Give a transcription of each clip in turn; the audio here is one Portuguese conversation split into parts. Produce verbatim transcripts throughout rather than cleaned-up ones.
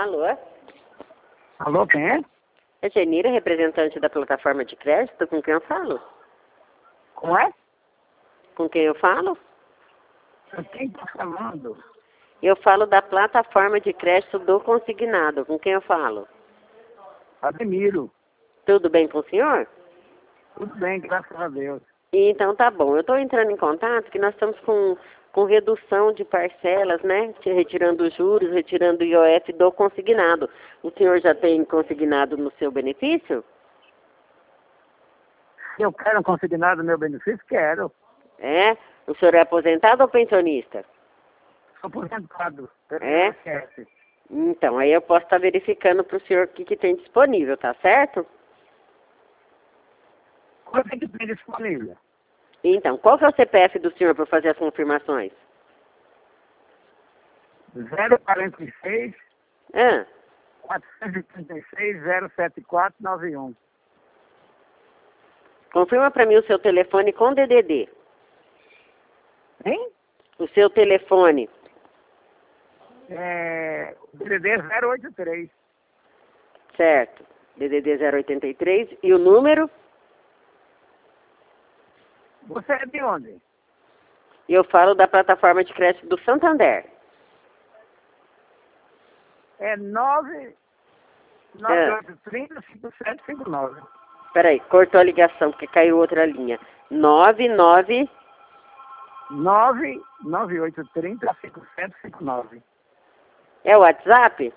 Alô? Alô, quem é? É Genira, representante da plataforma de crédito. Com quem eu falo? Como é? Com quem eu falo? Quem está falando? Eu falo da plataforma de crédito do consignado. Com quem eu falo? Ademiro. Tudo bem com o senhor? Tudo bem, graças a Deus. Então tá bom. Eu estou entrando em contato que nós estamos com, com redução de parcelas, né? Retirando os juros, retirando o I O F do consignado. O senhor já tem consignado no seu benefício? Eu quero um consignado do meu benefício? Quero. É? O senhor é aposentado ou pensionista? Sou aposentado. É? Esquece. Então, aí eu posso estar verificando para o senhor o que, que tem disponível, tá certo? Quanto é que tem disponível? Então, qual que é o C P F do senhor para fazer as confirmações? zero quarenta e seis, Ah, quatrocentos e trinta e seis, zero setenta e quatro, noventa e um. confirma para mim o seu telefone com D D D. Hein? O seu telefone. É, o D D D zero oito três. Certo. D D D zero oitenta e três. E o número? Você é de onde? Eu falo da plataforma de crédito do Santander. É nove nove oito três zero cinco sete cinco nove. Peraí, cortou a ligação porque caiu outra linha. nove nove... nove nove oito três zero cinco sete cinco nove. É o WhatsApp?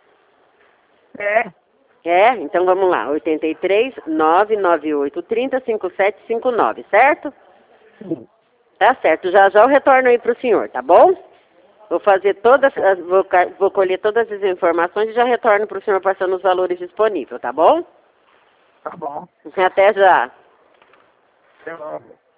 É. É, então vamos lá. oitenta e três, nove nove oito três zero cinco sete cinco nove, certo? Sim. Tá certo. Já já eu retorno aí pro senhor, tá bom? Vou fazer todas, as- vou, ca- vou colher todas as informações e já retorno pro senhor passando os valores disponíveis, tá bom? Tá bom. Até já. Até logo.